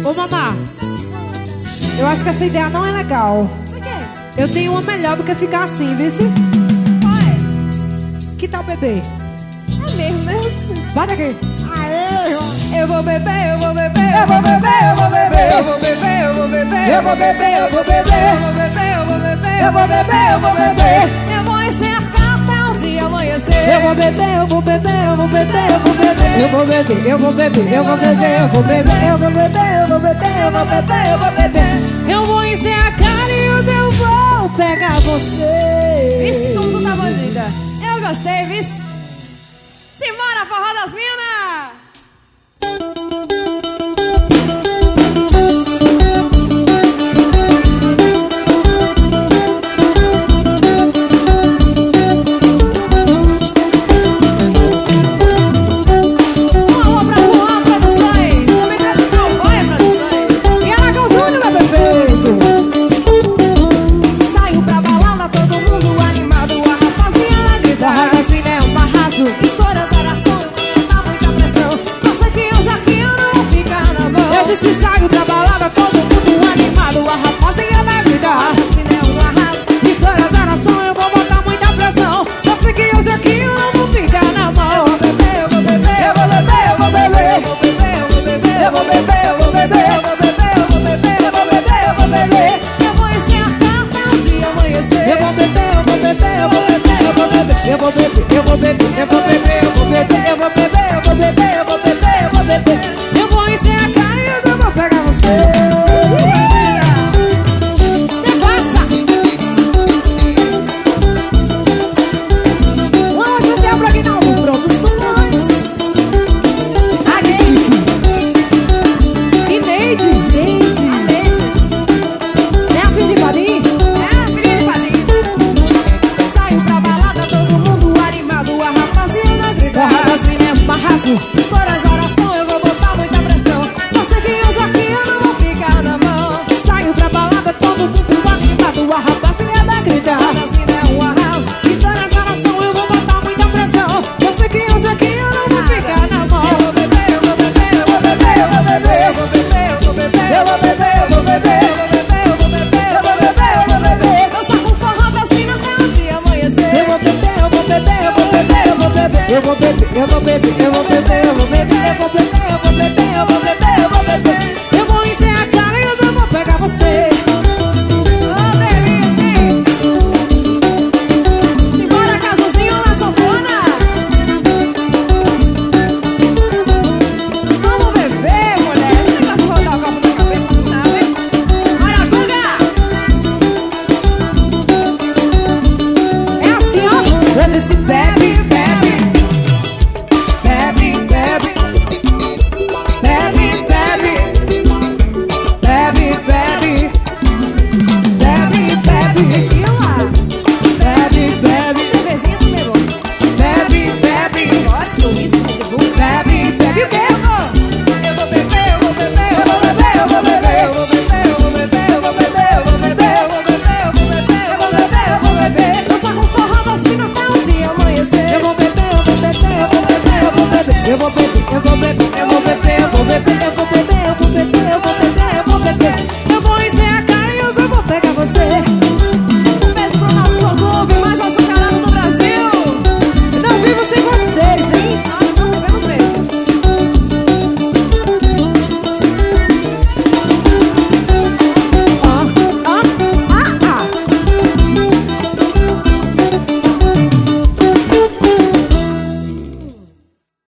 Ô, mamá, eu acho que essa ideia não é legal. Por quê? Eu tenho uma melhor do que ficar assim, viu? Qual é? Que tal beber? É mesmo, né? Vai daqui. Eu vou beber, eu vou beber, eu vou beber, eu vou beber, eu vou beber, eu vou beber, eu vou beber, eu vou beber, eu vou beber, eu vou beber, eu vou beber, eu vou beber. Eu vou encher a cara até o dia amanhecer. Eu vou beber, eu vou beber, eu vou beber, eu vou beber. Eu vou beber, eu vou beber, eu vou beber, eu vou beber, eu vou beber, eu vou beber, eu vou beber, eu vou beber. Eu vou encher a cara e hoje eu vou pegar você. Vixe, como tu tá bandida. Eu gostei, vixe. Simbora, forró das minas! Se saio pra balada, todo mundo animado, a rapaziada vai gritar. Estoura a nação, eu vou botar muita pressão. Só sei que hoje aqui eu não vou ficar na mão. Eu vou beber, eu vou beber, eu vou beber, eu vou beber, eu vou beber, eu vou beber, eu vou beber, eu vou beber, eu vou beber, eu vou beber, eu vou beber. Eu vou encher a cara até o dia amanhecer. Eu vou beber, eu vou beber, eu vou beber, eu vou beber, eu vou beber, eu vou beber, eu vou beber, eu vou beber, eu vou beber, eu vou beber, eu vou beber, eu vou beber. Eu vou encher a cara e eu vou pegar você. Vamos fazer pra Guinaldo Produções. Ai, que chique. E Neide. É a filha de Padim? É a filha de Padim. Saio pra balada, todo mundo animado, a rapaziada grita. As meninas barraço. Estoura as orações, eu vou botar muita pressão. Só sei que hoje aqui eu não vou ficar na mão. Saio pra balada, todo mundo animado, a rapaziada grita. As minas é um arraso. Estoura as orações, eu vou botar muita pressão. Só sei que hoje aqui eu não vou ficar na mão. Eu vou beber, eu vou beber, eu vou beber, eu vou beber, eu vou beber, eu vou beber, eu vou beber, eu vou beber, eu vou beber, eu vou beber, eu vou beber, eu vou beber. Eu só com forró das minas até o dia amanhecer. Eu vou beber, eu vou beber, eu vou beber, eu vou beber. Eu vou beber, eu vou beber, eu vou beber, eu vou beber, eu vou beber, eu vou beber, eu vou beber, eu vou beber. Eu vou encher a cara e eu vou pegar você. Ô, delícia, hein? Simbora, Cajuzinho na sanfona. Vamos beber, mulher. Esse negócio de rodar o copo na cabeça não dá, hein? Bora, Guga! É assim, ó. Eu disse bebe, bebe. Bebe, bebe. Bebe, bebe. Bebe, bebe. Bebe, bebe. Tequila. Bebe, bebe. Cervejinha do meu. Bebe, bebe. Vodka, uísque, Red Bull. Bebe, bebe o quê? Eu vou beber, eu vou beber, eu vou beber, eu vou beber, eu vou beber, eu vou beber, eu vou beber, eu vou beber, eu vou beber, eu vou beber, eu vou beber, eu vou beber. Eu só com forró das minas até o dia amanhecer. Eu vou beber, eu vou beber, eu vou beber, eu vou beber. Eu vou beber, eu vou beber, eu vou beber.